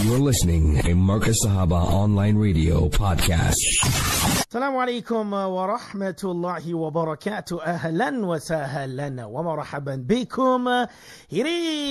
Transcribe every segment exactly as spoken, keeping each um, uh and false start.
You're listening to Marcus Sahaba Online Radio Podcast. Assalamu alaikum wa rahmatullahi wa barakatuh. Ahlan wa sahlan wa marhaban bikum. It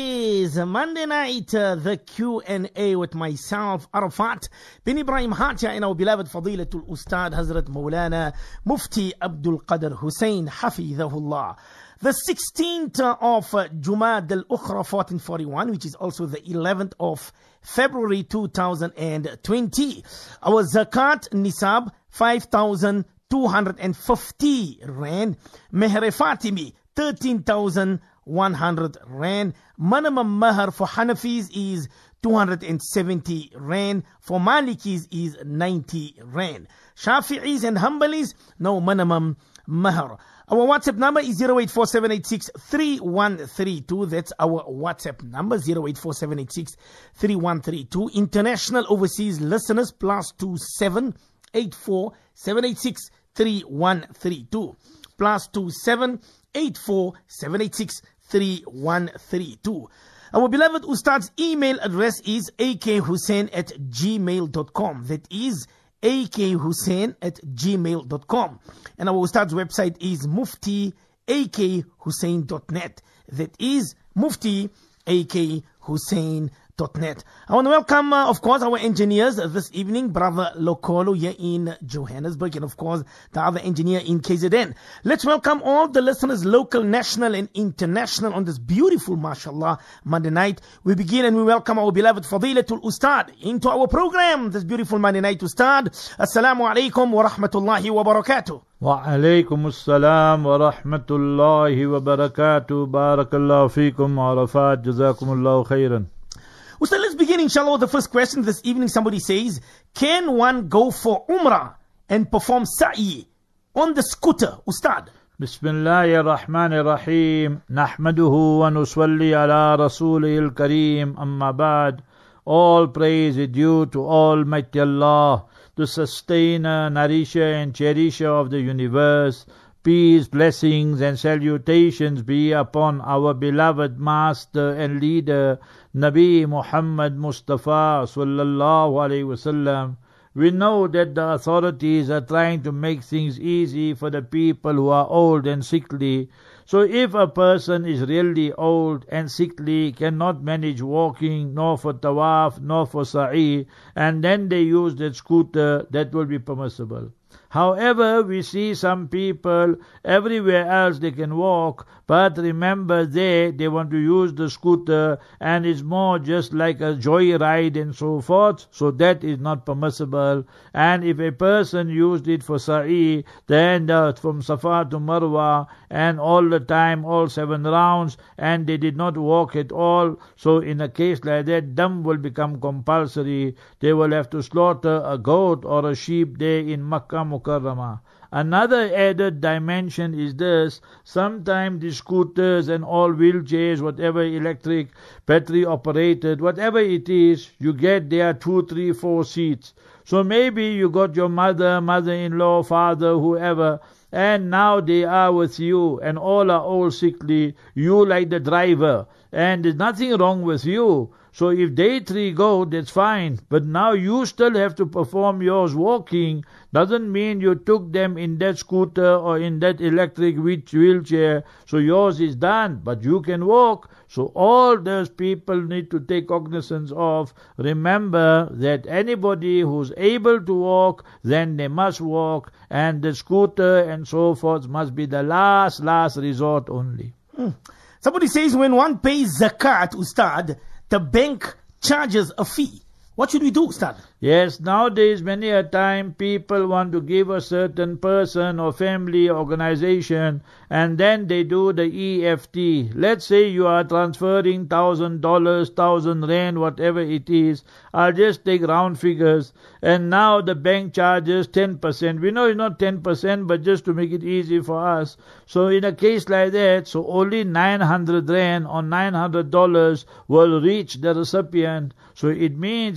is Monday night, uh, the Q and A with myself, Arafat bin Ibrahim Hatia, and our beloved Fadilatul Ustad Hazrat Maulana Mufti Abdul Qadir Hussein Hafidhahullah. The sixteenth of Jumad al-Ukhra fourteen forty-one, which is also the eleventh of February two thousand twenty. Our Zakat Nisab, five thousand two hundred fifty Rand. Meher Fatimi, thirteen thousand one hundred Rand. Minimum Mahar for Hanafis is two hundred seventy Rand. For Malikis is ninety Rand. Shafi'is and Hanbalis, no minimum Mahar. Our WhatsApp number is zero eight four seven eight six three one three two. That's our WhatsApp number, zero eight four seven eight six three one three two. International overseas listeners, plus two seven eight four seven eight six three one three two. Plus two seven eight four seven eight six three one three two. Our beloved Ustad's email address is a k hussein at gmail dot com. That is a k hussein at gmail dot com. And our Ustad's website is mufti a k hussein dot net. That is mufti a k hussein dot net. I want to welcome, uh, of course, our engineers uh, this evening, Brother Lokolo here in Johannesburg, and of course, the other engineer in K Z N. Let's welcome all the listeners, local, national, and international, on this beautiful, mashallah, Monday night. We begin and we welcome our beloved Fadilatul Ustad into our program this beautiful Monday night. Ustad, Assalamu alaikum wa rahmatullahi wa barakatuh. Wa alaikum assalam wa rahmatullahi wa barakatuh. Barakallahu feekum, Arafat, jazakumullahu khairan. Ustad, let's begin, inshallah, with the first question this evening. Somebody says, can one go for Umrah and perform Sa'i on the scooter, Ustad? Bismillahir Rahmanir Rahim. Nahmaduhu wa nusalli ala Rasulil Kareem. Amma ba'd. All praise is due to Almighty Allah, the sustainer, nourisher and cherisher of the universe. Peace, blessings and salutations be upon our beloved master and leader, Nabi Muhammad Mustafa sallallahu alaihi wasallam. We know that the authorities are trying to make things easy for the people who are old and sickly. So if a person is really old and sickly, cannot manage walking, nor for tawaf, nor for sa'i, and then they use that scooter, that will be permissible. However, we see some people, everywhere else they can walk, but remember there, they want to use the scooter, and it's more just like a joyride and so forth, so that is not permissible. And if a person used it for sa'i, then uh, from Safa to Marwa, and all the time, all seven rounds, and they did not walk at all, so in a case like that, dam will become compulsory. They will have to slaughter a goat or a sheep there in Makkah Mukarramah. Another added dimension is this: sometimes the scooters and all wheelchairs, whatever electric, battery operated, whatever it is, you get there two, three, four seats. So maybe you got your mother, mother-in-law, father, whoever, and now they are with you, and all are all sickly, you like the driver, and there's nothing wrong with you. So if they three go, that's fine. But now you still have to perform yours walking. Doesn't mean you took them in that scooter or in that electric wheelchair. So yours is done, but you can walk. So all those people need to take cognizance of. Remember that anybody who's able to walk, then they must walk. And the scooter and so forth must be the last, last resort only. Hmm. Somebody says when one pays zakat, Ustad, the bank charges a fee. What should we do, Ustad? Yes, nowadays many a time people want to give a certain person or family organization, and then they do the E F T. Let's say you are transferring thousand dollars, thousand rand, whatever it is. I'll just take round figures, and now the bank charges ten percent. We know it's not ten percent, but just to make it easy for us. So in a case like that, so only nine hundred rand or nine hundred dollars will reach the recipient. So it means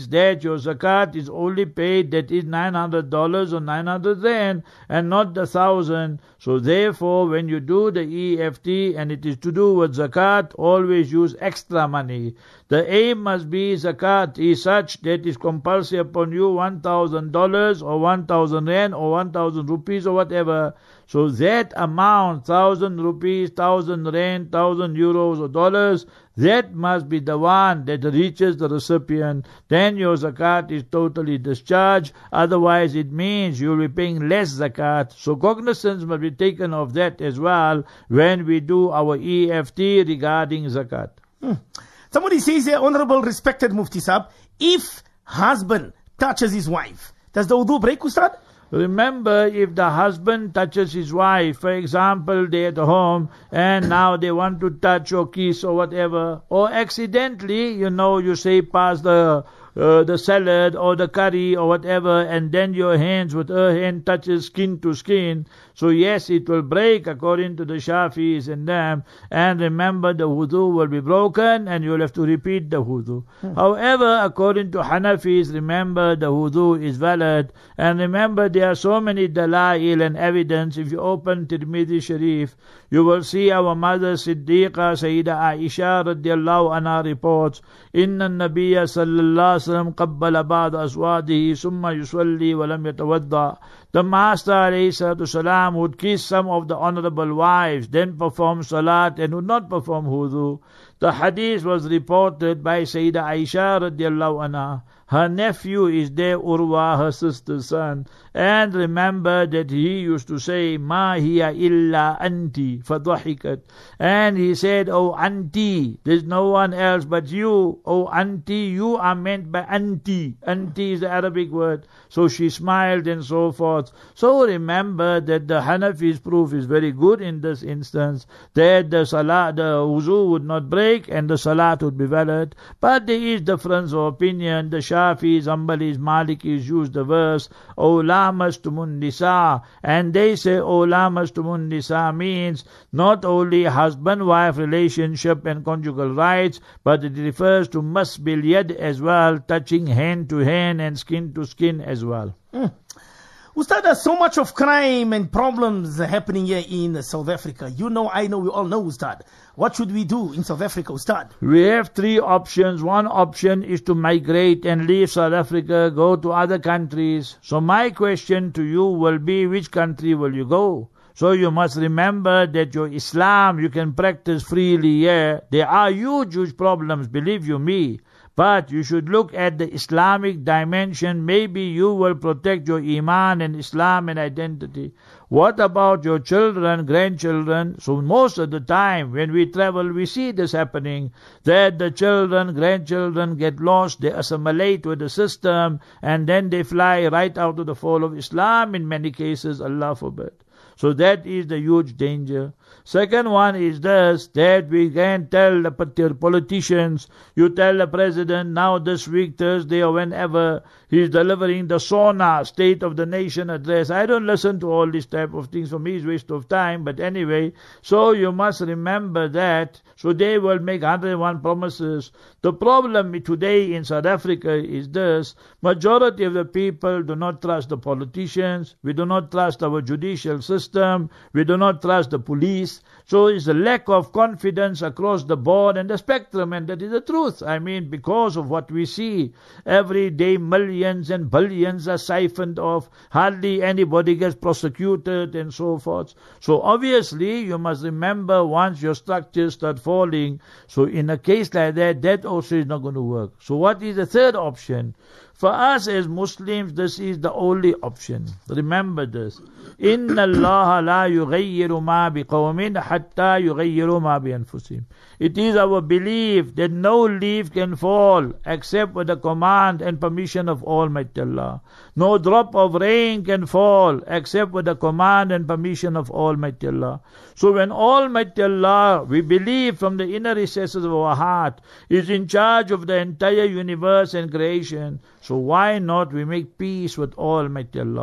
means that your zakat is only paid that is nine hundred dollars or nine hundred rand and not the thousand. So therefore, when you do the E F T and it is to do with zakat, always use extra money. The aim must be zakat is such that is compulsory upon you one thousand dollars or one thousand rand or one thousand rupees or whatever. So that amount, thousand rupees, thousand rand, thousand euros or dollars, that must be the one that reaches the recipient. Then your zakat is totally discharged. Otherwise, it means you'll be paying less zakat. So cognizance must be taken of that as well when we do our E F T regarding zakat. Hmm. Somebody says here, Honorable Respected Mufti Sahib, if husband touches his wife, does the wudu break, Ustad? Remember, if the husband touches his wife, for example, they're at home and now they want to touch or kiss or whatever, or accidentally, you know, you say pass the uh, the salad or the curry or whatever, and then your hands with her hand touches skin to skin. So yes, it will break according to the Shafis and them. And remember, the wudu will be broken and you'll have to repeat the wudu. Hmm. However, according to Hanafis, remember the wudu is valid. And remember, there are so many dalail and evidence. If you open Tirmidhi Sharif, you will see our mother Siddiqa Sayyida Aisha radiallahu anha reports, Inna Nabiya sallallahu alaihi wasallam qabbala ba'da aswadihi summa yusalli wa lam yatawadda. The Master alayhi would kiss some of the honorable wives, then perform salat and would not perform wudu. The hadith was reported by Sayyida Aisha radiallahu anha. Her nephew is there, Urwa, her sister's son. And remember that he used to say, Ma hiya illa anti, fadhahikat. And he said, Oh auntie, there's no one else but you. Oh auntie, you are meant by auntie. Auntie is the Arabic word. So she smiled and so forth. So remember that the Hanafi's proof is very good in this instance, that the salat, the wuzu would not break and the salat would be valid. But there is difference of opinion. The Shafis, Hanbalis, Malikis use the verse, O lamastumun nisa, and they say O lamastumun nisa means not only husband-wife relationship and conjugal rights, but it refers to masbil yad as well, touching hand to hand and skin to skin as well. Mm. Ustad, there's so much of crime and problems happening here in South Africa. You know, I know, we all know, Ustad. What should we do in South Africa, Ustad? We have three options. One option is to migrate and leave South Africa, go to other countries. So my question to you will be, which country will you go? So you must remember that your Islam, you can practice freely here. There are huge, huge problems, believe you me. But you should look at the Islamic dimension. Maybe you will protect your Iman and Islam and identity. What about your children, grandchildren? So most of the time when we travel, we see this happening, that the children, grandchildren get lost, they assimilate with the system, and then they fly right out of the fold of Islam in many cases, Allah forbid. So that is the huge danger. Second one is this, that we can tell the politicians, you tell the president now this week, Thursday or whenever, he's delivering the SONA, State of the Nation address. I don't listen to all these type of things. For me it's waste of time. But anyway, so you must remember that. So they will make one hundred and one promises. The problem today in South Africa is this, majority of the people do not trust the politicians, we do not trust our judicial system, we do not trust the police. So it's a lack of confidence across the board and the spectrum, and that is the truth. I mean, because of what we see, every day millions and billions are siphoned off, hardly anybody gets prosecuted and so forth. So obviously you must remember, once your structures start falling, so in a case like that, that also is not going to work. So what is the third option? For us as Muslims, this is the only option. Remember this. Inna Allah la yughayyiru ma biqawmin hatta yughayyiru ma bi anfusihim. It is our belief that no leaf can fall except with the command and permission of Almighty Allah. No drop of rain can fall except with the command and permission of Almighty Allah. So when Almighty Allah, we believe from the inner recesses of our heart, is in charge of the entire universe and creation, so why not we make peace with Almighty Allah?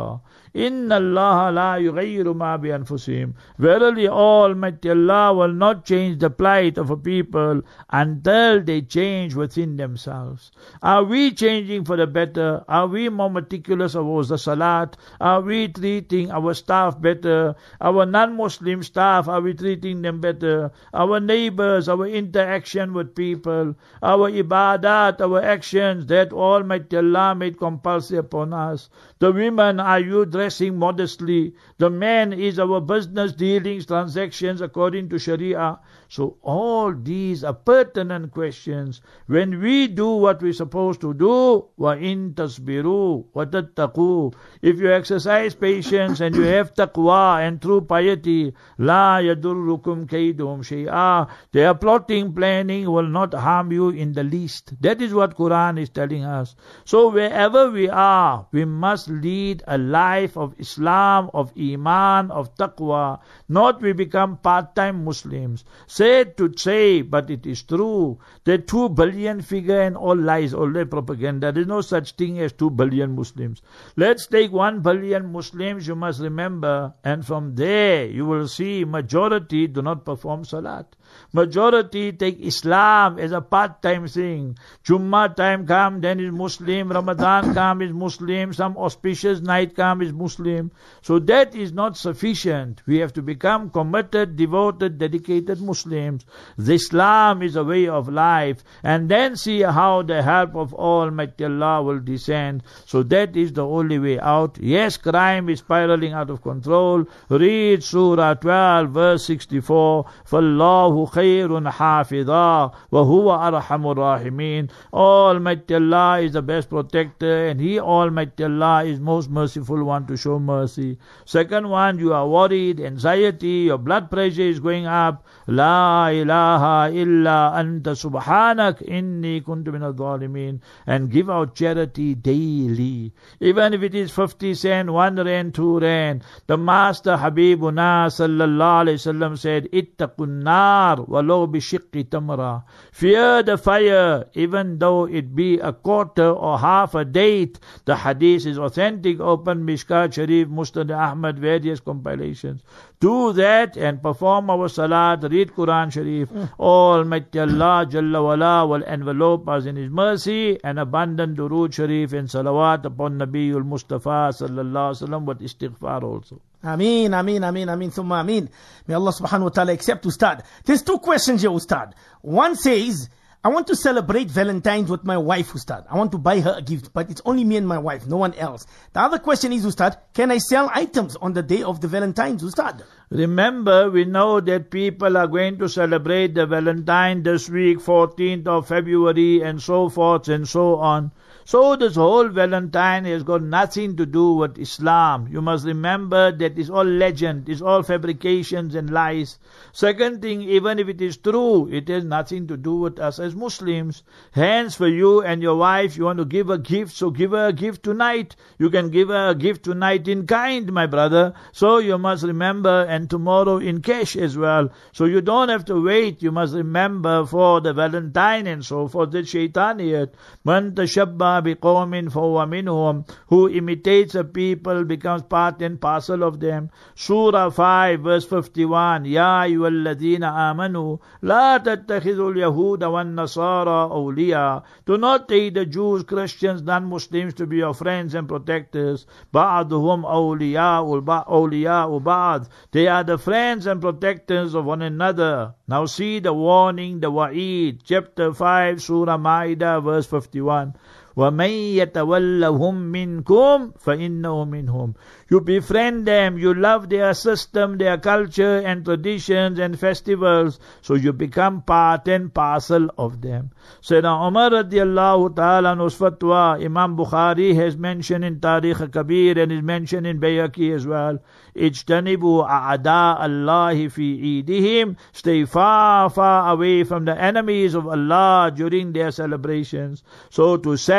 Inna Allah la yughayyiru ma bi anfusihim. Verily Almighty Allah will not change the plight of a people until they change within themselves. Are we changing for the better? Are we more meticulous about the salat? Are we treating our staff better? Our non-Muslim staff, are we treating them better? Our neighbors, our interaction with people, our ibadat, our actions that Almighty Allah made compulsory upon us. The women, are you dressing modestly? The men, is our business dealings, transactions according to Sharia? So all these are pertinent questions. When we do what we're supposed to do, وَإِن تَصْبِرُوا وَتَتَّقُوا, if you exercise patience and you have taqwa and true piety, لَا يَدُرُّكُمْ كَيْدُهُمْ شَيْئًا, their plotting, planning will not harm you in the least. That is what Quran is telling us. So wherever we are, we must lead a life of Islam, of Iman, of taqwa. Not we become part-time Muslims. Said to say, but it is true, that two billion figure and all lies, all that propaganda. There is no such thing as two billion Muslims. Let's take one billion Muslims, you must remember, and from there you will see majority do not perform salat. Majority take Islam as a part-time thing. Jummah time come, then is Muslim. Ramadan come, is Muslim. Some auspicious night come, is Muslim. So that is not sufficient. We have to become committed, devoted, dedicated Muslims. The Islam is a way of life. And then see how the help of Almighty Allah will descend. So that is the only way out. Yes, crime is spiraling out of control. Read Surah twelve, verse sixty-four. فَاللَّهُ خَيْرٌ حَافِظًا وَهُوَ أَرْحَمُ الرَّاحِمِينَ. Almighty Allah is the best protector, and He, Almighty Allah, is most merciful one to show mercy. Second one, you are worried, anxiety, your blood pressure is going up. La ilaha illa anta subhanak inni kuntu min al-zalimin. And give out charity daily. Even if it is fifty cent, one rand, two rand. The Master Habibuna sallallahu alayhi wa sallam said, ittaqun nar walau bishiqqi tamra. Fear the fire, even though it be a quarter or half a date. The hadith is authentic, open Mishkat Sharif, Musnad Ahmad, various compilations. Do that and perform our salat, read Quran Sharif. Mm. Almighty Allah Jalla wala will envelope us in His mercy, and abundant durood Sharif and salawat upon Nabiul Mustafa sallallahu alaihi wasallam with istighfar also. Ameen, Ameen, Ameen, Ameen, Thumma Ameen. May Allah subhanahu wa ta'ala accept, Ustad. There's two questions here, Ustad. One says, I want to celebrate Valentine's with my wife, Ustad. I want to buy her a gift, but it's only me and my wife, no one else. The other question is, Ustad, can I sell items on the day of the Valentine's, Ustad? Remember, we know that people are going to celebrate the Valentine this week, fourteenth of February, and so forth and so on. So this whole Valentine has got nothing to do with Islam. You must remember that it's all legend, it's all fabrications and lies. Second thing, even if it is true, it has nothing to do with us as Muslims. Hence, for you and your wife, you want to give a gift, so give her a gift tonight. You can give her a gift tonight in kind, my brother. So you must remember, and tomorrow in cash as well. So you don't have to wait. You must remember for the Valentine and so forth, the shaitaniyat. Man tashabba biqawmin fahuwa minhum. Who imitates a people becomes part and parcel of them. Surah five, verse fifty-one. Ya ayyuhalladhina amanu la tattakhidhul yahuda wan nasara awliya. Do not take the Jews, Christians, non-Muslims to be your friends and protectors. Ba'duhum awliya'u awliya'u ba'd. They are the friends and protectors of one another. Now see the warning, the wa'id. Chapter five, Surah Ma'idah, verse fifty-one. وَمَنْ يَتَوَلَّهُمْ مِنْكُمْ فَإِنَّهُ مِنْهُمْ. You befriend them, you love their system, their culture and traditions and festivals, so you become part and parcel of them. Sayyidina Umar radiallahu ta'ala anhu's fatwa, Imam Bukhari has mentioned in Tarikh Kabir and is mentioned in Bayhaqi as well. Ijtanibu a'ada Allahi fi eidihim. Stay far, far away from the enemies of Allah during their celebrations. So to celebrate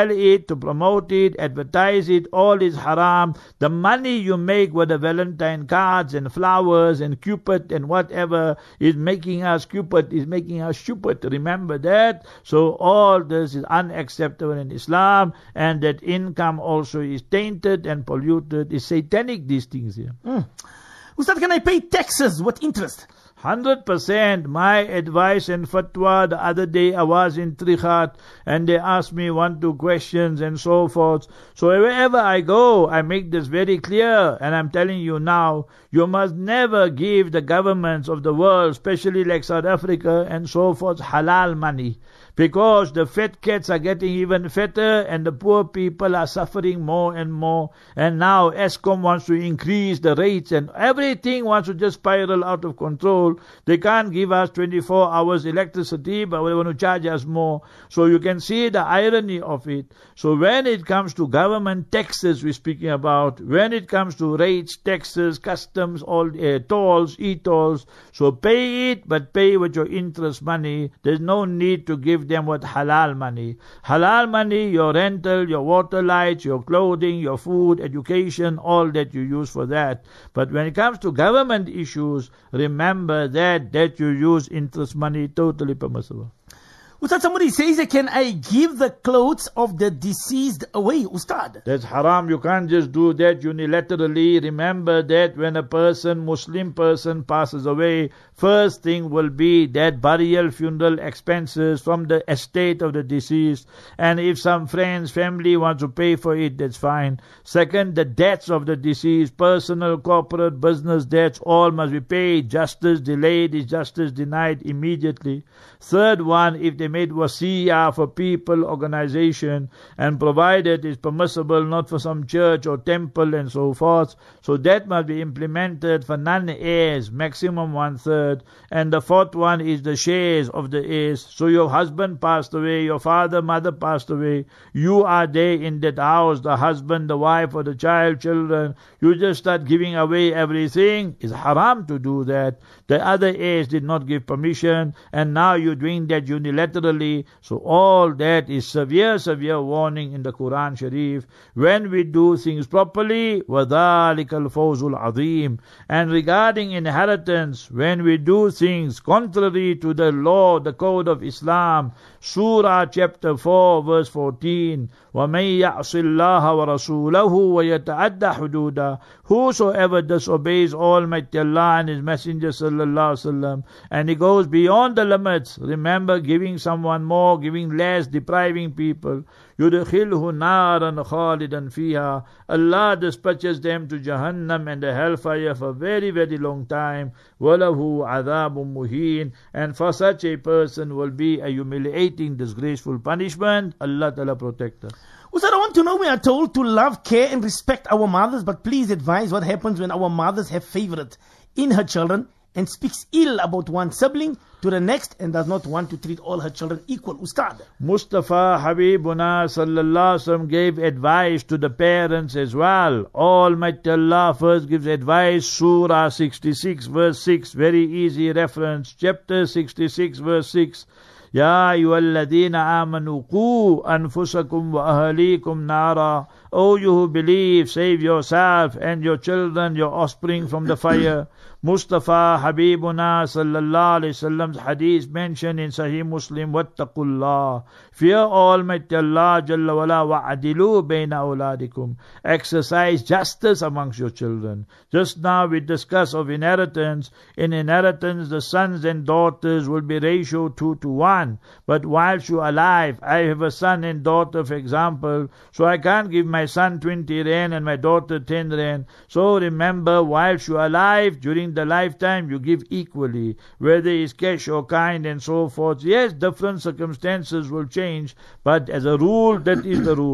sell it, to promote it, advertise it, all is haram. The money you make with the Valentine cards and flowers and Cupid and whatever is making us Cupid, is making us stupid. Remember that. So all this is unacceptable in Islam, and that income also is tainted and polluted. It's satanic, these things here. Mm. Ustad, can I pay taxes with interest? one hundred percent. My advice and fatwa, the other day I was in Trichat and they asked me one, two questions and so forth. So wherever I go, I make this very clear, and I'm telling you now, you must never give the governments of the world, especially like South Africa and so forth, halal money. Because the fat cats are getting even fatter and the poor people are suffering more and more. And now Eskom wants to increase the rates and everything wants to just spiral out of control. They can't give us twenty-four hours electricity, but they want to charge us more. So you can see the irony of it. So when it comes to government taxes we're speaking about, when it comes to rates, taxes, customs, all uh, tolls, e-tolls, so pay it, but pay with your interest money. There's no need to give them with halal money. Halal money, your rental, your water lights, your clothing, your food, education, all that you use for that. But when it comes to government issues, remember that that you use interest money, totally permissible. Ustad, somebody says, can I give the clothes of the deceased away, Ustad? That's haram. You can't just do that unilaterally. Remember that when a person, Muslim person, passes away, first thing will be that burial, funeral expenses from the estate of the deceased. And if some friends, family want to pay for it, that's fine. Second, the debts of the deceased, personal, corporate, business debts, all must be paid. Justice delayed is justice denied immediately. Third one, if they made wasiyah for people, organization, and provided it's permissible, not for some church or temple and so forth. So that must be implemented for non-heirs, maximum one-third. And the fourth one is the shares of the heirs. So your husband passed away, your father, mother passed away, you are there in that house, the husband, the wife, or the child, children, you just start giving away everything. It's haram to do that. The other heirs did not give permission, and now you're doing that unilaterally. So all that is severe, severe warning in the Quran Sharif. When we do things properly, وَذَلِكَ الْفَوْزُ الْعَظِيمُ. And regarding inheritance, when we do things contrary to the law, the code of Islam, Surah chapter four, verse fourteen, وَمَن يَعْصِ اللَّهَ وَرَسُولَهُ وَيَتَعَدَّ حُدُودًا. Whosoever disobeys Almighty Allah and His Messenger sallallahu alaihi wasallam, and he goes beyond the limits, remember, giving someone more, giving less, depriving people, يُدْخِلْهُ نَارًا خَالِدًا فِيهَا. Allah dispatches them to Jahannam and the hellfire for a very, very long time. وَلَهُ عَذَابٌ مُهِينٌ. And for such a person will be a humiliating, disgraceful punishment. Allah Ta'ala protect us. Ustad, I want to know, we are told to love, care and respect our mothers, but please advise what happens when our mothers have favorite in her children and speaks ill about one sibling to the next and does not want to treat all her children equal. Ustad, Mustafa Habibuna sallallahu alaihi wasallam gave advice to the parents as well. Almighty Allah first gives advice. Surah sixty-six verse six, very easy reference. Chapter sixty-six verse six. Ya ayyuhalladhina amanu qu anfusakum wa ahlikum nara. O you who believe, save yourself and your children, your offspring from the fire. Mustafa Habibuna sallallahu alayhi wasallam's hadith mentioned in Sahih Muslim, wattaqullah. Fear Almighty Allah jalla wala wa'adilu bayna awladikum. Exercise justice amongst your children. Just now we discussed of inheritance. In inheritance, the sons and daughters will be ratio two to one. But whilst you're alive, I have a son and daughter, for example, so I can't give my son twenty rand and my daughter ten rand. So remember, whilst you're alive, during the lifetime, you give equally, whether it's cash or kind and so forth. Yes, different circumstances will change, but as a rule, that is the rule.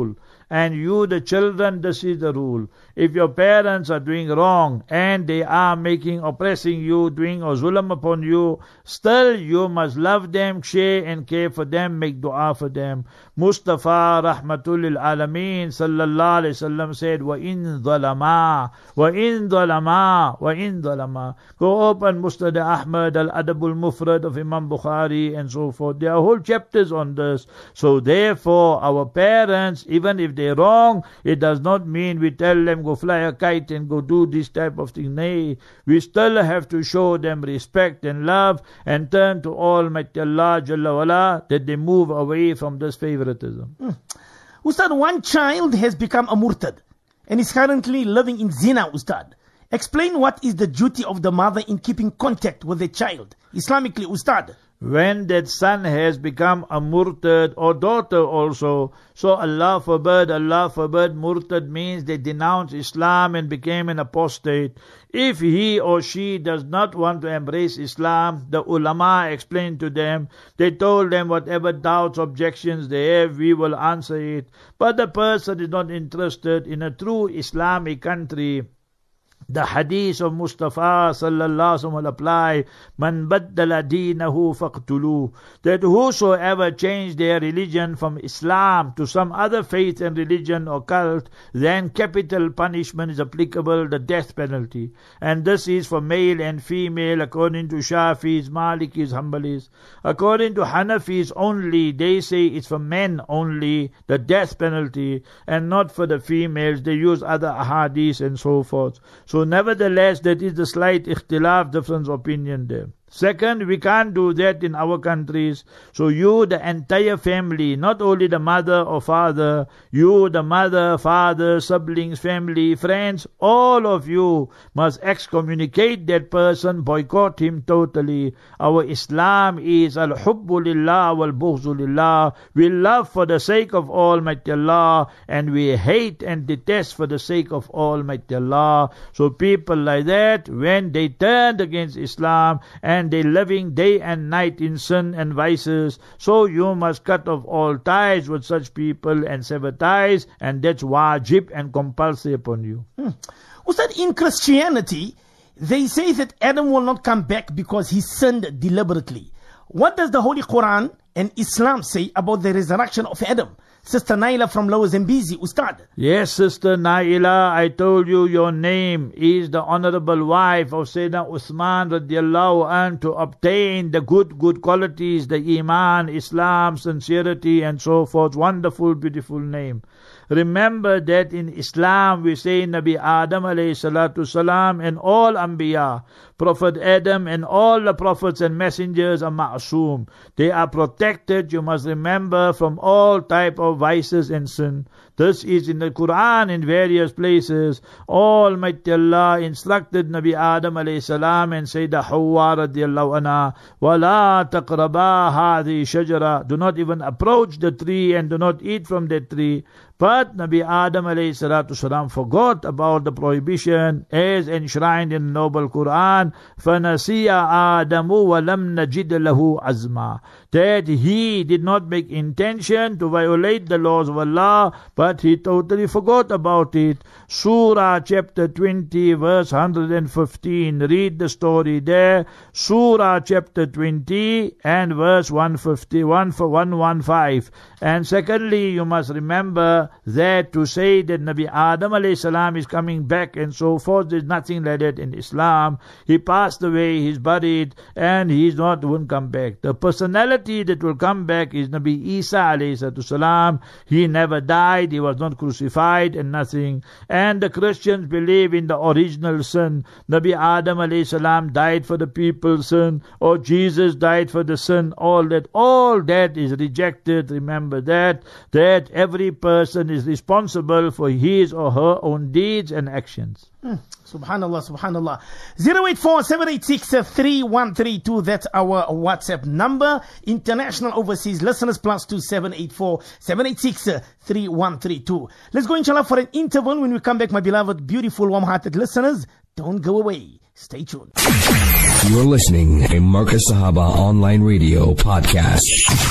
And you, the children, this is the rule. If your parents are doing wrong and they are making, oppressing you, doing a zulm upon you, still you must love them, share and care for them, make dua for them. Mustafa Rahmatul lil Alameen sallallahu alayhi wasallam said, Wa in dhalama, wa in dhalama, wa in dhalama. Go open Musnad Ahmad, Al-Adabul Mufrad of Imam Bukhari and so forth. There are whole chapters on this. So therefore, our parents, even if they're wrong, it does not mean we tell them go fly a kite and go do this type of thing. Nay, we still have to show them respect and love and turn to Almighty Allah Jalla wala, that they move away from this favoritism. Hmm. Ustad, one child has become a murtad and is currently living in zina, Ustad. Explain what is the duty of the mother in keeping contact with the child, Islamically, Ustad. When that son has become a murtad or daughter also, so Allah forbid, Allah forbid, murtad means they denounced Islam and became an apostate. If he or she does not want to embrace Islam, the ulama explained to them, they told them whatever doubts, objections they have, we will answer it. But the person is not interested in a true Islamic country. The hadith of Mustafa sallallahu alaihi wasallam will apply, Man baddala deenahu faqtulu, that whosoever changed their religion from Islam to some other faith and religion or cult, then capital punishment is applicable, the death penalty. And this is for male and female according to Shafis, Malikis, Hanbalis. According to Hanafis only, they say it's for men only, the death penalty, and not for the females. They use other ahadith and so forth. So nevertheless, that is the slight ikhtilaf, difference opinion there. Second, we can't do that in our countries. So you, the entire family, not only the mother or father, you, the mother, father, siblings, family, friends, all of you must excommunicate that person, boycott him totally. Our Islam is al-hubbu lillah wal-bughzu lillah. We love for the sake of Almighty Allah, and we hate and detest for the sake of Almighty Allah. So people like that, when they turned against Islam and and they living day and night in sin and vices, so you must cut off all ties with such people and sever ties, and that's wajib and compulsory upon you. Hmm. Ustad, in Christianity, they say that Adam will not come back because he sinned deliberately. What does the Holy Quran and Islam say about the resurrection of Adam? Sister Naila from Lower Zambezi, Ustad. Yes, Sister Naila, I told you your name is the honorable wife of Sayyidina Uthman radiallahu anh, to obtain the good, good qualities, the Iman, Islam, sincerity and so forth. Wonderful, beautiful name. Remember that in Islam we say Nabi Adam alayhi salatu salam and all Anbiya, Prophet Adam and all the prophets and messengers are ma'asum. They are protected, you must remember, from all type of vices and sin. This is in the Quran in various places. Almighty Allah instructed Nabi Adam alayhi salam and Sayyidah Hawwa radiallahu anha, وَلَا تَقْرَبَا هَذِي شَجَرَةً, do not even approach the tree and do not eat from the tree. But Nabi Adam alayhi salatu salam forgot about the prohibition as enshrined in the noble Quran. فَنَسِيَ آدَمُ وَلَمْ نَجِدْ لَهُ عَزْمًا, that he did not make intention to violate the laws of Allah, but he totally forgot about it. Surah chapter twenty verse one hundred fifteen. Read the story there. Surah chapter twenty and verse one fifty-one for one fifteen. And secondly, you must remember that to say that Nabi Adam alayhi salam is coming back and so forth, there's nothing like that in Islam. He passed away, he's buried, and he's not won't come back. The personality that will come back is Nabi Isa alayhi salam. He never died, he was not crucified and nothing. And the Christians believe in the original sin. Nabi Adam alayhi salam died for the people's sin, or Jesus died for the sin. All that, all that is rejected. Remember that, that every person is responsible for his or her own deeds and actions. Hmm. Subhanallah, subhanallah. zero eight four seven eight six three one three two, that's our WhatsApp number. International overseas listeners plus two seven eight four seven eight six three one three two. Let's go inshallah for an interval. When we come back, my beloved, beautiful, warm-hearted listeners, don't go away. Stay tuned. You're listening to Marcus Sahaba Online Radio Podcast.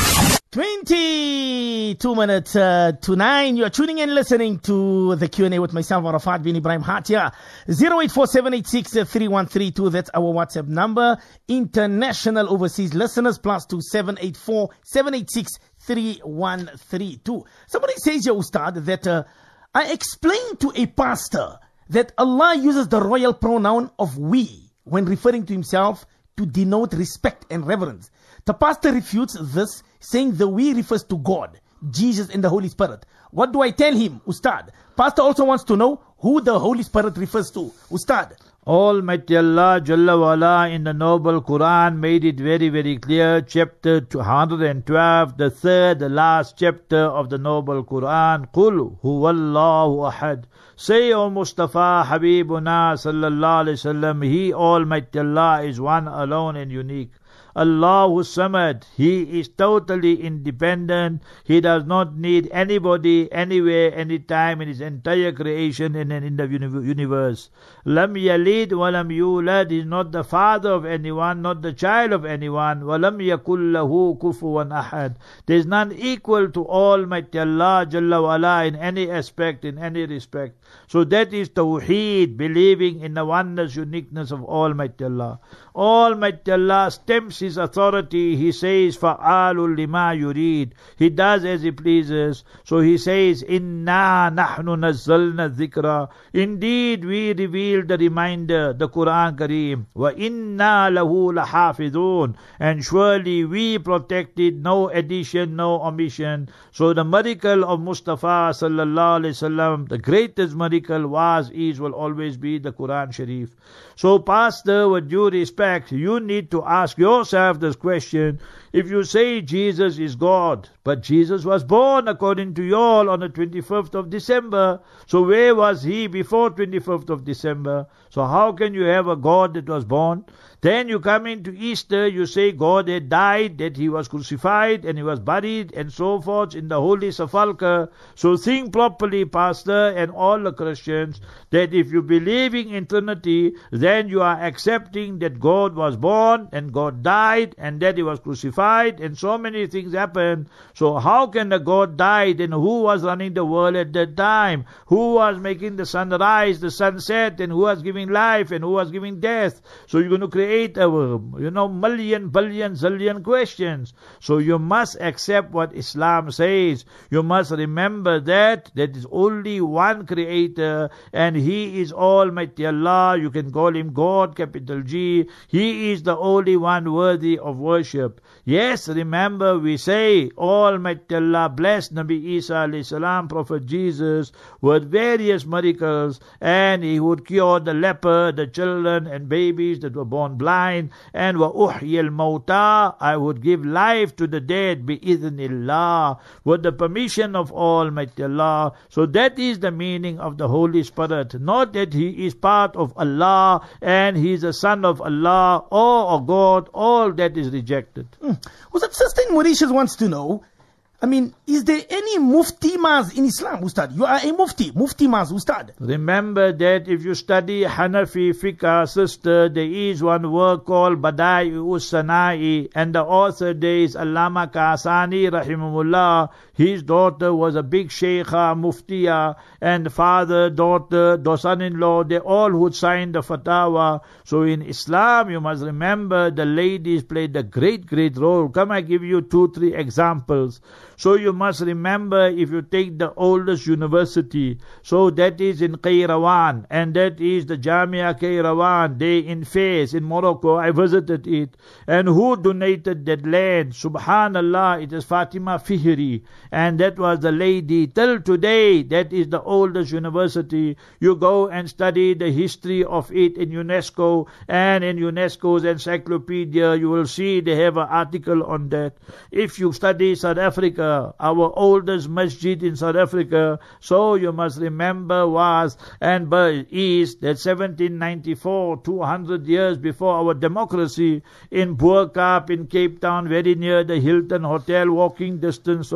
twenty-two minutes uh, to nine. You are tuning in, listening to the Q and A with myself, Arafat bin Ibrahim Hatia. zero eight four seven eight six three one three two. That's our WhatsApp number. International overseas listeners, plus two seven eight four seven eight six three one three two. Somebody says, Ya Ustad, that uh, I explained to a pastor that Allah uses the royal pronoun of we when referring to himself to denote respect and reverence. The pastor refutes this, saying the we refers to God, Jesus, and the Holy Spirit. What do I tell him, Ustad? Pastor also wants to know who the Holy Spirit refers to. Ustad. Almighty Allah Jalla wa'ala in the noble Quran made it very very clear. Chapter two hundred twelve, the third, the last chapter of the noble Quran. Qul huwallahu ahad. Say, O Mustafa Habibuna sallallahu alayhi wasallam, He Almighty Allah is one alone and unique. Allahu Samad, He is totally independent. He does not need anybody, anywhere, anytime in His entire creation and in the universe. Lam Yalid wa lam Yulad, He is not the father of anyone, not the child of anyone. Wa lam yakul lahu kufuwan ahad. There is none equal to Almighty Allah Jalla wa ala in any aspect, in any respect. So that is Tawheed, believing in the oneness, uniqueness of Almighty Allah. Almighty Allah stamps His authority. He says, Fa'alul lima yurid. He does as He pleases. So He says, Inna nahnu nazzalna dhikra. Indeed, we revealed the reminder, the Quran Kareem. Wa inna lahu lahafidun. And surely we protected, no addition, no omission. So the miracle of Mustafa sallallahu alayhi wasallam, the greatest miracle was, is, will always be the Quran Sharif. So Pastor, with due respect, you need to ask yourself this question. If you say Jesus is God, but Jesus was born according to you all on the twenty-fifth of December, so where was He before twenty-fifth of December? So how can you have a God that was born? Then you come into Easter, you say God had died, that He was crucified and He was buried and so forth in the Holy Sepulchre. So think properly, Pastor, and all the Christians, that if you're believing in Trinity, then you are accepting that God was born and God died and that He was crucified and so many things happened. So how can the God died, and who was running the world at that time? Who was making the sun rise, the sunset, and who was giving life and who was giving death? So you're going to create a, you know, million, billion, zillion questions. So you must accept what Islam says. You must remember that there is only one Creator, and He is Almighty Allah. You can call Him God, capital G. He is the only one worthy of worship. Yes, remember we say Almighty Allah blessed Nabi Isa alayhi salam, Prophet Jesus, with various miracles, and He would cure the leper, the children and babies that were born blind, and wa uhyil mauta, I would give life to the dead bi-idhnillah, with the permission of Almighty Allah. So that is the meaning of the Holy Spirit, not that He is part of Allah and He is a son of Allah or a God. All that is rejected. Hmm. Well, that Sister in Mauritius wants to know, I mean, is there any mufti mas in Islam, Ustad? You are a mufti, mufti mas, Ustad. Remember that if you study Hanafi fiqh, sister, there is one work called Bada'i-us-Sana'i, and the author there is Allama Kasani rahimahullah. His daughter was a big sheikha, muftiya, and father, daughter, the son-in-law, they all would sign the fatwa. So in Islam, you must remember the ladies played a great, great role. Come, I give you two, three examples. So you must remember, if you take the oldest university, so that is in Qayrawan, and that is the Jamia Qayrawan, they in Fez, in Morocco. I visited it. And who donated that land? Subhanallah, it is Fatima Fihri, and that was the lady. Till today, that is the oldest university. You go and study the history of it in UNESCO, and in UNESCO's encyclopedia, you will see they have an article on that. If you study South Africa, our oldest masjid in South Africa, so you must remember was and is that seventeen ninety-four, two hundred years before our democracy, in Bo-Kaap in Cape Town, very near the Hilton Hotel, walking distance from there.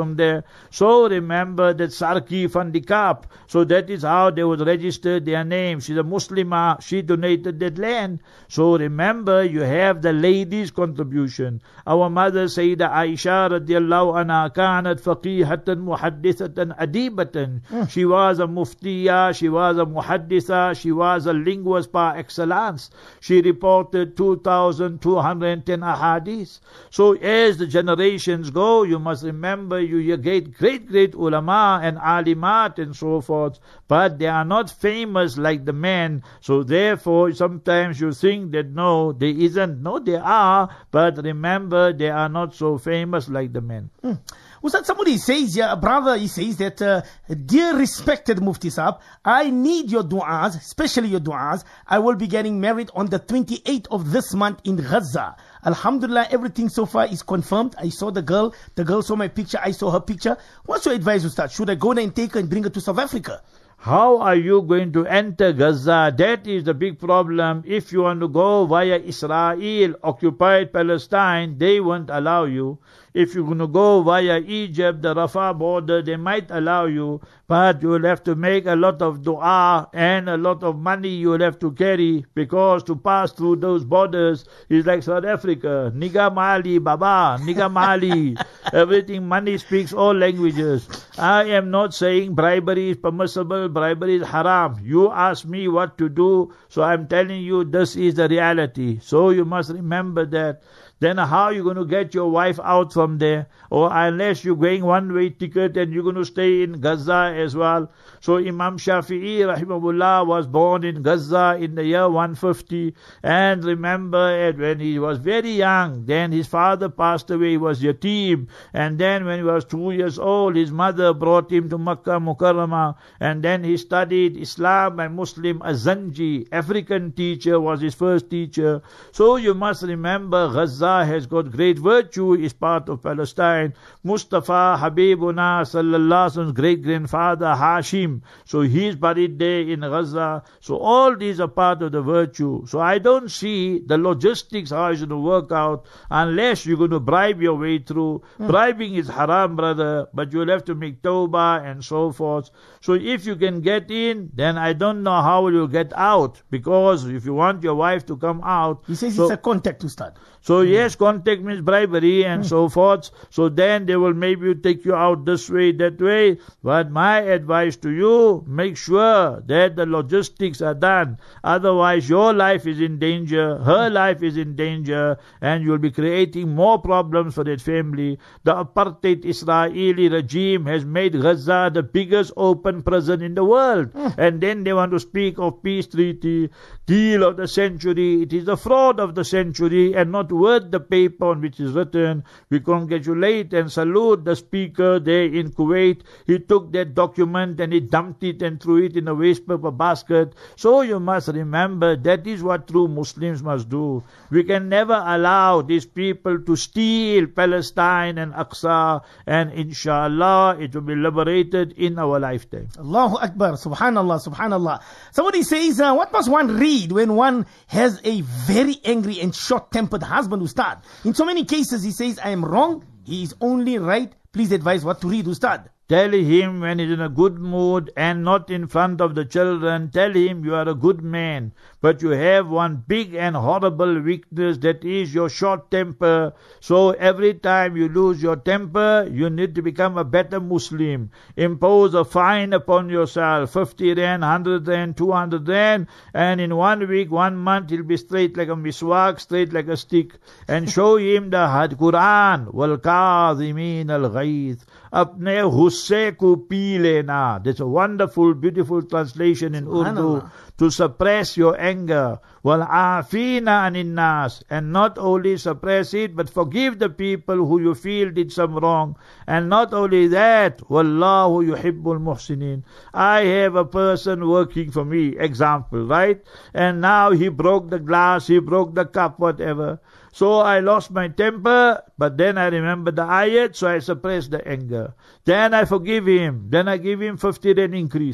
there. So remember that Sarki van die Kaap. So that is how they would register their name. She's a Muslimah. She donated that land. So remember, you have the ladies' contribution. Our mother Sayyida Aisha radiallahu anha kanat faqihatan muhaddithatan adibatan. Mm. She was a muftiya, she was a muhadditha, she was a linguist par excellence. She reported two thousand two hundred ten ahadith. So as the generations go, you must remember you, you get great, great ulama and alimat and so forth, but they are not famous like the men. So therefore, sometimes you think that no, there isn't. No, they are, but remember, they are not so famous like the men. Hmm. Ustad, somebody says, yeah, a brother, he says that, uh, dear respected Mufti Saab, I need your du'as, especially your du'as. I will be getting married on the twenty-eighth of this month in Gaza. Alhamdulillah, everything so far is confirmed. I saw the girl, the girl saw my picture, I saw her picture. What's your advice, Ustad? Should I go there and take her and bring her to South Africa? How are you going to enter Gaza? That is the big problem. If you want to go via Israel, occupied Palestine, they won't allow you. If you're going to go via Egypt, the Rafah border, they might allow you, but you will have to make a lot of dua and a lot of money you will have to carry, because to pass through those borders is like South Africa. Niga Mali, Baba, Niga Mali. Everything, money speaks all languages. I am not saying bribery is permissible, bribery is haram. You ask me what to do, so I'm telling you this is the reality. So you must remember that. Then how are you going to get your wife out from there? Or unless you're going one-way ticket and you're going to stay in Gaza as well. So Imam Shafi'i rahimahullah was born in Gaza in the year one fifty. And remember, when he was very young, then his father passed away, he was yatim. And then when he was two years old, his mother brought him to Makkah Mukarramah. And then he studied Islam and Muslim. Azanji, African teacher, was his first teacher. So you must remember, Gaza has got great virtue, is part of Palestine. Mustafa Habibuna sallallahu alaihi wasallam's great grandfather Hashim, so he's buried there in Gaza. So all these are part of the virtue. So I don't see the logistics how it's going to work out unless you're going to bribe your way through. Hmm. Bribing is haram, brother, but you'll have to make tawbah and so forth. So if you can get in, then I don't know how you'll get out, because if you want your wife to come out, he says so, it's a contact to start. So mm. yes, contact means bribery and mm. so forth. So then they will maybe take you out this way, that way. But my advice to you, make sure that the logistics are done. Otherwise your life is in danger, her life is in danger, and you'll be creating more problems for that family. The apartheid Israeli regime has made Gaza the biggest open prison in the world. Mm. And then they want to speak of peace treaty, deal of the century. It is a fraud of the century and not worth the paper on which is written. We congratulate and salute the speaker there in Kuwait. He took that document and he dumped it and threw it in a waste paper basket. So you must remember that is what true Muslims must do. We can never allow these people to steal Palestine and Aqsa, and inshallah it will be liberated in our lifetime. Allahu Akbar, subhanallah, subhanallah. Somebody says, uh, what must one read when one has a very angry and short-tempered husband, Ustad? In so many cases he says, I am wrong, he is only right. Please advise what to read, Ustad. Tell him when he's in a good mood and not in front of the children. Tell him you are a good man, but you have one big and horrible weakness, that is your short temper. So every time you lose your temper, you need to become a better Muslim. Impose a fine upon yourself, fifty rand, one hundred rand, two hundred rand, and in one week, one month, he'll be straight like a miswak, straight like a stick. And show him the Quran, wal kazimin al ghayth. Apne husse ko pee lena. That's a wonderful, beautiful translation in Urdu. To suppress your anger. Wal afina anin nas. And not only suppress it, but forgive the people who you feel did some wrong. And not only that, wallahu yuhibbul muhsinin. I have a person working for me, example, right? And now he broke the glass, he broke the cup, whatever. So I lost my temper, but then I remember the ayat, so I suppressed the anger. Then I forgive him. Then I give him fifty rand increase.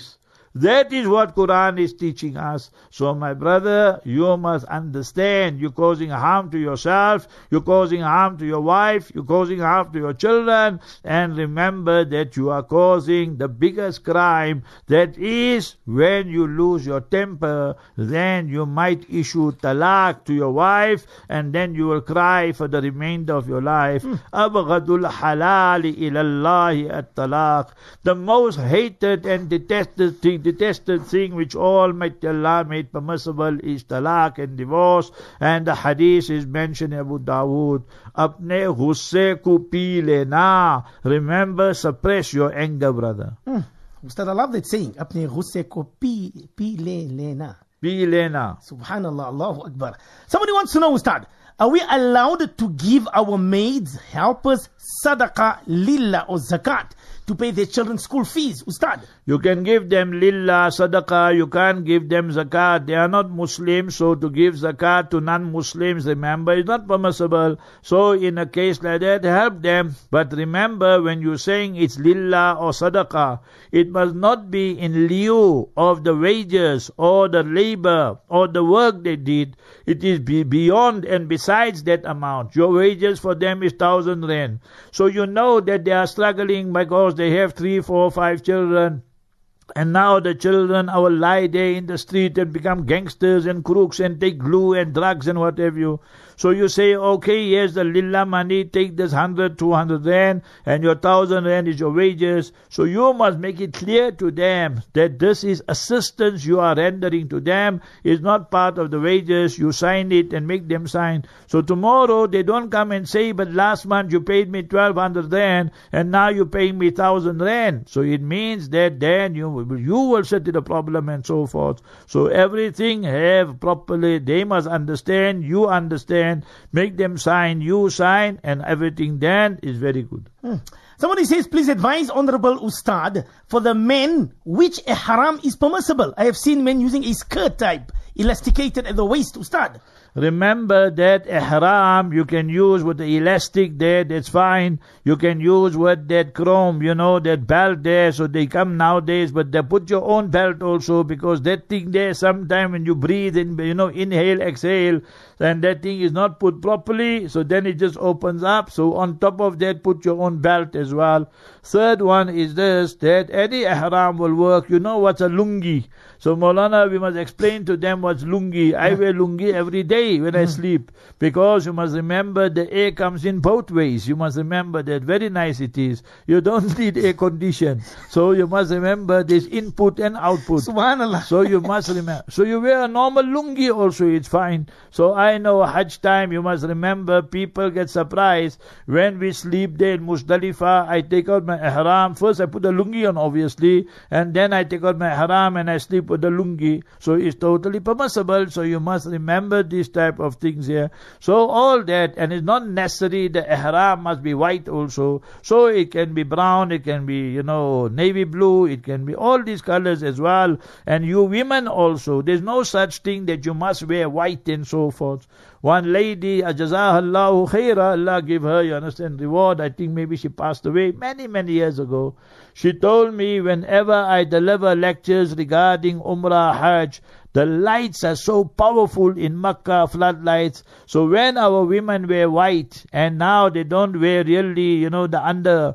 That is what Quran is teaching us. So my brother, you must understand, you're causing harm to yourself, you're causing harm to your wife, you're causing harm to your children, and remember that you are causing the biggest crime, that is when you lose your temper, then you might issue talaq to your wife, and then you will cry for the remainder of your life. Abghadul halali ilallahi at-talaq. The most hated and detested thing, detested thing which Almighty Allah made permissible is talaq and divorce. And the hadith is mentioned in Abu Dawood. Apne ghusse ko pee lena. Remember, suppress your anger, brother. Hmm. Ustad, I love that saying. Apne ghusse ko pee le lena. Pee lena. Subhanallah, Allahu Akbar. Somebody wants to know, Ustad, are we allowed to give our maids, helpers, sadaqah, lillah or zakat to pay their children's school fees, Ustad? You can give them lillah, sadaqah, you can't give them zakat. They are not Muslims, so to give zakat to non-Muslims, remember, is not permissible. So in a case like that, help them. But remember, when you're saying it's lillah or sadaqah, it must not be in lieu of the wages or the labor or the work they did. It is be beyond and besides that amount. Your wages for them is thousand rand. So you know that they are struggling because they have three, four, five children. And now the children will lie there in the street and become gangsters and crooks and take glue and drugs and what have you. So you say, okay, here's the lillah money, take this hundred, two hundred rand, and your thousand rand is your wages. So you must make it clear to them that this is assistance you are rendering to them, is not part of the wages. You sign it and make them sign. So tomorrow they don't come and say, but last month you paid me twelve hundred rand, and now you're paying me thousand rand. So it means that then you you will settle the problem and so forth. So everything have properly, they must understand, you understand, make them sign, you sign, and everything then is very good. Hmm. Somebody says, please advise Honorable Ustad for the men which a haram is permissible. I have seen men using a skirt type, elasticated at the waist, Ustad. Remember that ihram you can use with the elastic there, that's fine. You can use with that chrome, you know, that belt there, so they come nowadays, but they put your own belt also, because that thing there, sometime when you breathe in, you know, inhale, exhale, and that thing is not put properly, so then it just opens up. So on top of that, put your own belt as well. Third one is this, that any ihram will work. You know what's a lungi? So Maulana, we must explain to them what's lungi. I wear lungi every day when I sleep, because you must remember the air comes in both ways. You must remember that. Very nice it is. You don't need air condition. So you must remember there's input and output. Subhanallah. So you must remember. So you wear a normal lungi also, it's fine. So I know Hajj time, you must remember, people get surprised when we sleep there in Muzdalifah. I take out my ihram. First I put the lungi on, obviously, and then I take out my ihram and I sleep with the lungi. So it's totally permissible. So you must remember these type of things here. So all that, and it's not necessary the ihram must be white also. So it can be brown, it can be, you know, navy blue, it can be all these colors as well. And you women also, there's no such thing that you must wear white and so forth. One lady, Jazahallahu khaira, Allah give her, you understand, reward. I think maybe she passed away many, many years ago. She told me, whenever I deliver lectures regarding Umrah, Hajj, the lights are so powerful in Makkah, floodlights. So when our women wear white, and now they don't wear really, you know, the under,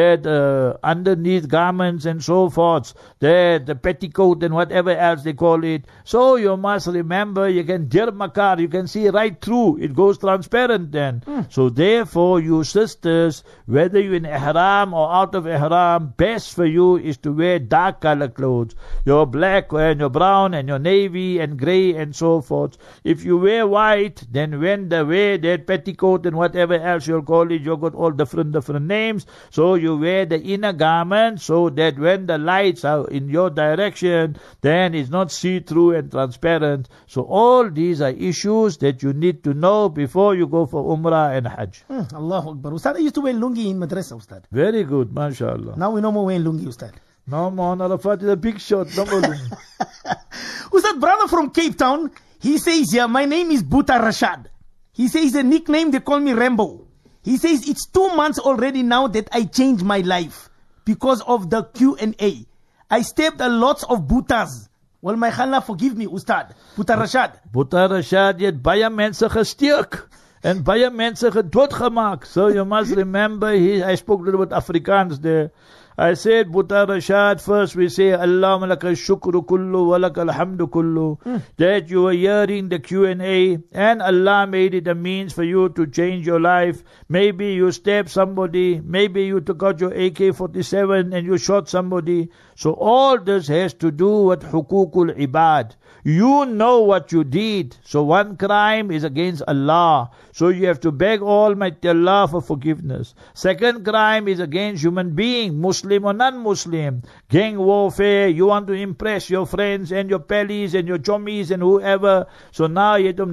the uh, underneath garments and so forth, the, the petticoat and whatever else they call it. So you must remember, you can dir makar, you can see right through. It goes transparent then. Mm. So therefore, you sisters, whether you're in ihram or out of ihram, best for you is to wear dark color clothes. Your black and your brown and your navy and grey and so forth. If you wear white, then when they wear that petticoat and whatever else you'll call it, you've got all different, different names. So you wear the inner garment so that when the lights are in your direction, then it's not see-through and transparent. So all these are issues that you need to know before you go for Umrah and Hajj. Hmm, Allahu Akbar. Ustad, I used to wear lungi in madrasa, Ustad. Very good, mashallah. Now we no more wearing lungi, Ustad. No more, Arafat is a big shot. No more lungi. Ustad, brother from Cape Town, he says here, my name is Buta Rashad. He says a nickname, they call me Rambo. He says it's two months already now that I changed my life because of the Q and A. I stabbed a lot of Bhutas. Well, my khalna, forgive me, Ustad. Bhuta Rashad. Bhuta Rashad het baie mense gesteek. En baie mense gedoodgemaak. So you must remember, he, I spoke a little bit Afrikaans there. I said, Bhuta Rashad, first we say, Allahumma laka shukru kullu wa laka alhamdu kullu. Mm. That you were hearing the Q and A, and Allah made it a means for you to change your life. Maybe you stabbed somebody, maybe you took out your A K forty-seven and you shot somebody. So all this has to do with hukukul ibad. You know what you did. So one crime is against Allah. So you have to beg Almighty Allah for forgiveness. Second crime is against human being, Muslim or non-Muslim. Gang warfare, you want to impress your friends and your pellies and your chommies and whoever. So now you have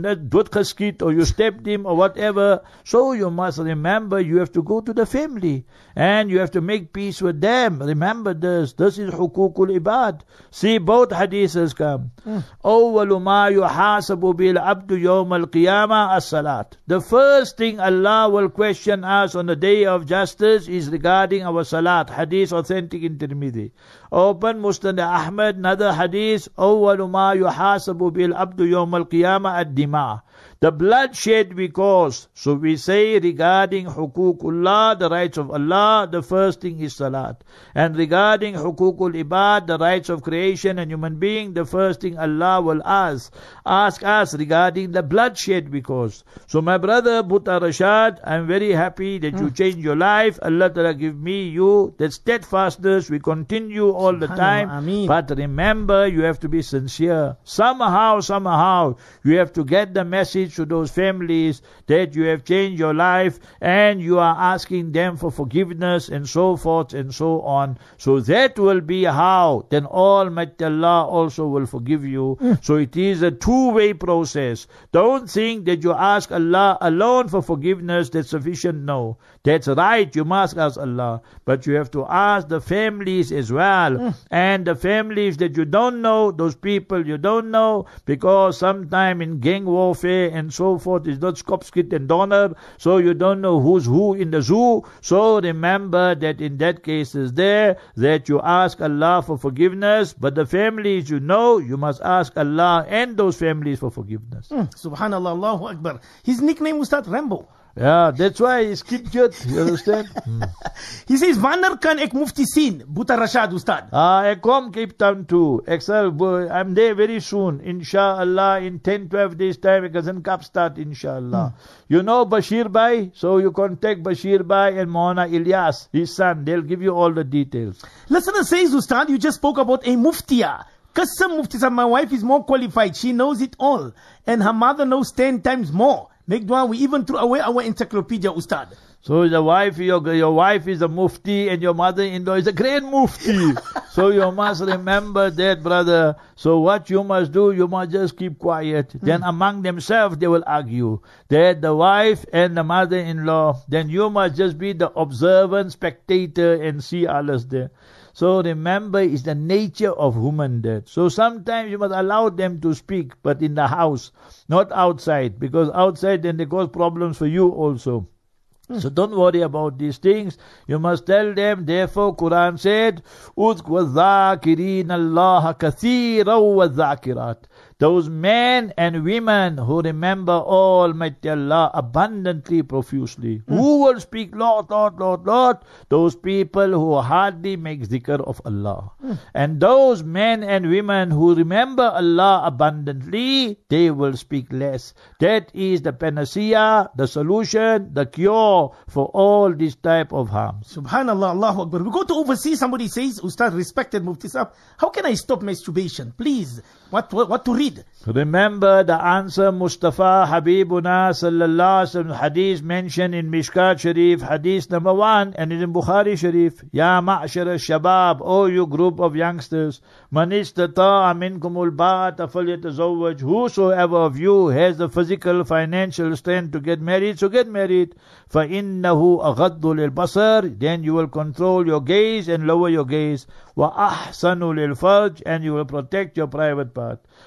to or you stabbed him or whatever. So you must remember you have to go to the family and you have to make peace with them. Remember this. This is hukukul ibad. See, both hadiths come. Mm. أول ما يحاسب بالعبد يوم القيامة الصلاة. The first thing Allah will question us on the day of justice is regarding our salat. Hadith authentic in Tirmidhi. Open Musnad Ahmad, another hadith. أول ما يحاسب بالعبد يوم القيامة الدماء. The bloodshed we cause. So we say regarding hukukullah, the rights of Allah, the first thing is salat. And regarding hukukul ibad, the rights of creation and human being, the first thing Allah will ask. Ask us regarding the bloodshed we cause. So my brother Bhuta Rashad, I'm very happy that mm. you changed your life. Allah Ta'ala give me, you, that steadfastness. We continue all the time. Ameen. But remember, you have to be sincere. Somehow, somehow, you have to get the message to those families that you have changed your life and you are asking them for forgiveness and so forth and so on. So that will be how then Almighty Allah also will forgive you. Mm. So it is a two-way process. Don't think that you ask Allah alone for forgiveness, that's sufficient. No. That's right, you must ask Allah. But you have to ask the families as well. Mm. And the families that you don't know, those people you don't know, because sometime in gang warfare and so forth is not Skopskit and Donner, so you don't know who's who in the zoo. So remember that in that case is there that you ask Allah for forgiveness, but the families you know, you must ask Allah and those families for forgiveness. Mm. Subhanallah, Allahu Akbar. His nickname was that Rambo. Yeah, that's why he's keep cute. You understand? mm. He says, wanneer kan ek mufti sien? Bhuta Rashad, Ustad. Ah, I come Cape Town too. Excel, I'm there very soon. Inshallah, in ten, twelve days time, because in Kapstad, inshallah. Mm. You know Bashir Bhai? So you contact Bashir Bhai and Mohana Ilyas, his son. They'll give you all the details. Listener says, Ustad, you just spoke about a muftiya. Qasam mufti said, my wife is more qualified. She knows it all. And her mother knows ten times more. Make dua, we even threw away our encyclopedia, Ustad. So the wife, your, your wife is a mufti and your mother-in-law is a great mufti. So you must remember that, brother. So what you must do, you must just keep quiet. Mm. Then among themselves, they will argue. That the wife and the mother-in-law, then you must just be the observant spectator and see others there. So remember, it's the nature of human death. So sometimes you must allow them to speak, but in the house, not outside. Because outside then they cause problems for you also. Hmm. So don't worry about these things. You must tell them, therefore Quran said, Udk وَالذَّاكِرِينَ اللَّهَ كَثِيرًا وَالذَّاكِرَاتِ. Those men and women who remember Almighty Allah abundantly, profusely. Mm. Who will speak Lord, Lord, Lord, Lord? Those people who hardly make zikr of Allah. Mm. And those men and women who remember Allah abundantly, they will speak less. That is the panacea, the solution, the cure for all this type of harms. Subhanallah, Allahu Akbar. We go to overseas, somebody says, Ustad, respected Mufti Sahab, how can I stop masturbation? Please, what, what, what to read? Remember the answer, Mustafa Habibuna sallallahu alaihi wasallam hadith mentioned in Mishkat Sharif, hadith number one, and in Bukhari Sharif. Ya ma'ashara shabab, O you group of youngsters, man istata'a minkumul ba'ata falyatazawwaj. Whosoever of you has the physical, financial strength to get married, so get married. فَإِنَّهُ أَغَضُّ لِلْبَصَرِ. Then you will control your gaze and lower your gaze. وَأَحْسَنُ لِلْفَرْجِ. And you will protect your private part.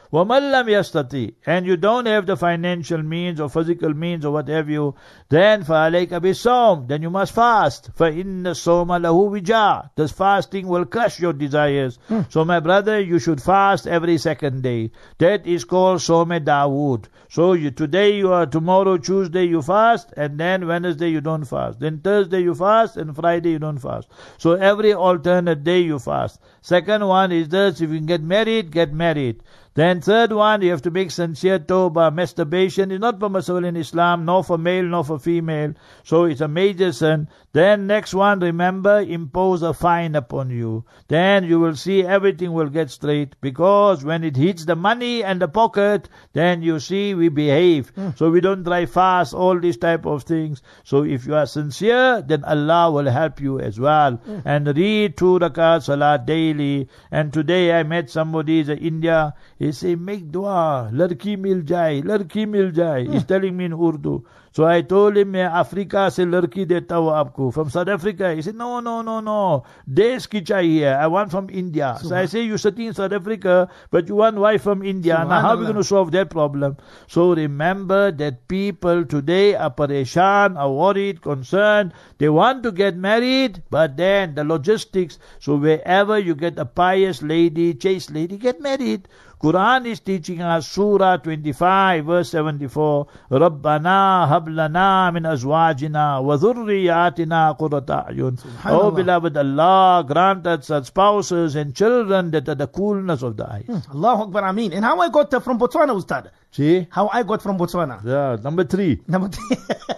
وَمَنْ لَمْ يَسْتَطِعْ, and you don't have the financial means or physical means or what have you, then فَعَلَيْكَ بِالصَّوْمِ, then you must fast. فَإِنَّ الصَّوْمَ لَهُ وِجَاء, this fasting will crush your desires. Hmm. So my brother, you should fast every second day. That is called Some Dawood. So you, today you are, tomorrow Tuesday you fast, and then Wednesday you don't fast. Then Thursday you fast, and Friday you don't fast. So every alternate day you fast. Second one is this: if you can get married, get married. Then third one, you have to make sincere tawbah. Masturbation is not permissible in Islam, nor for male, nor for female. So it's a major sin. Then next one, remember, impose a fine upon you. Then you will see everything will get straight. Because when it hits the money and the pocket, then you see we behave. Mm. So we don't drive fast, all these type of things. So if you are sincere, then Allah will help you as well. Mm. And read two rakat salat daily. And today I met somebody in India. He say, make dua, larki mil jai, larki mil jai. He's telling me in Urdu. So I told him, मैं Africa से लड़की देता हूँ आपको. From South Africa. He said, no, no, no, no. देश की चाहिए. I want from India. So I say, you sitting in South Africa, but you want wife from India. Now how are we going to solve that problem? So remember that people today are pareshan, are worried, concerned. They want to get married, but then the logistics. So wherever you get a pious lady, chaste lady, get married. Quran is teaching us, Surah twenty-five, verse seventy-four, Rabbana hab lana min azwajina wa dhurriyatina qurrata a'yun. Oh beloved Allah, grant us such spouses and children that are the coolness of the eyes. Hmm. Allahu Akbar, Ameen. And how I got uh, from Botswana, Ustad? See? How I got from Botswana? Yeah, number three. Number three.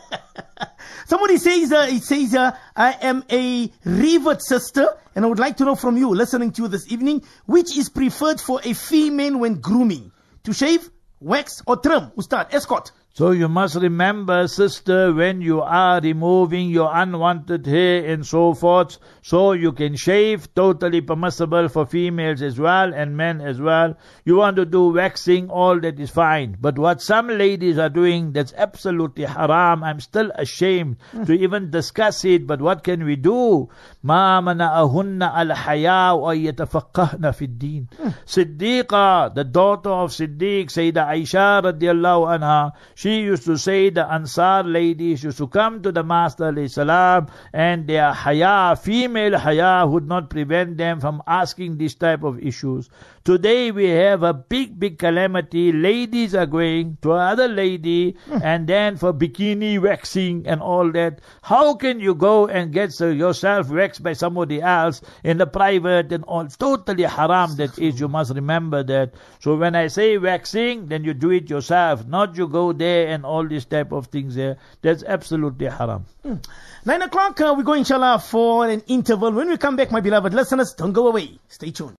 Somebody says, uh, it says, uh, I am a revert sister, and I would like to know from you, listening to you this evening, which is preferred for a female when grooming? To shave, wax, or trim? Ustad, escort. So you must remember, sister, when you are removing your unwanted hair and so forth, so you can shave, totally permissible for females as well and men as well. You want to do waxing, all that is fine. But what some ladies are doing, that's absolutely haram. I'm still ashamed mm. to even discuss it, but what can we do? مَا مَنَأَهُنَّ الْحَيَاءُ وَيَتَفَقَّهْنَ فِي الدِّينِ. Siddiqa, the daughter of Siddiq, Sayyidah Aisha radiallahu anha, she used to say the Ansar ladies used to come to the Master alayhi salam, and their haya, female haya, would not prevent them from asking this type of issues. Today we have a big, big calamity. Ladies are going to another lady and then for bikini waxing and all that. How can you go and get yourself waxed by somebody else in the private and all? Totally haram that is. You must remember that. So when I say waxing, then you do it yourself, not you go there and all these type of things there. That's absolutely haram. Mm. Nine o'clock, uh, we go inshallah for an interval. When we come back, my beloved listeners, don't go away. Stay tuned.